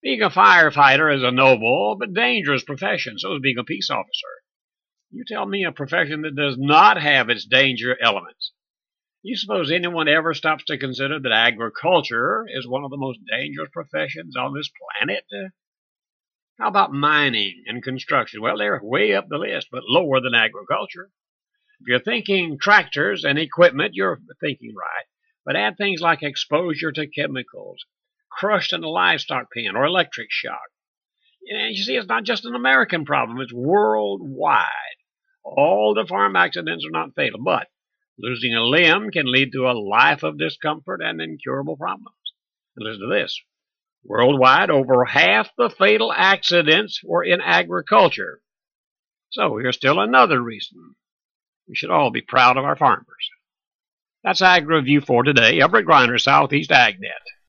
Being a firefighter is a noble but dangerous profession. So is being a peace officer. You tell me a profession that does not have its danger elements. You suppose anyone ever stops to consider that agriculture is one of the most dangerous professions on this planet? How about mining and construction? Well, they're way up the list, but lower than agriculture. If you're thinking tractors and equipment, you're thinking right. But add things like exposure to chemicals, crushed in a livestock pen, or electric shock. And you see, it's not just an American problem, it's worldwide. All the farm accidents are not fatal, but losing a limb can lead to a life of discomfort and incurable problems. And listen to this. Worldwide, over half the fatal accidents were in agriculture. So here's still another reason we should all be proud of our farmers. That's Ag Review for today. Everett Griner, Southeast AgNet.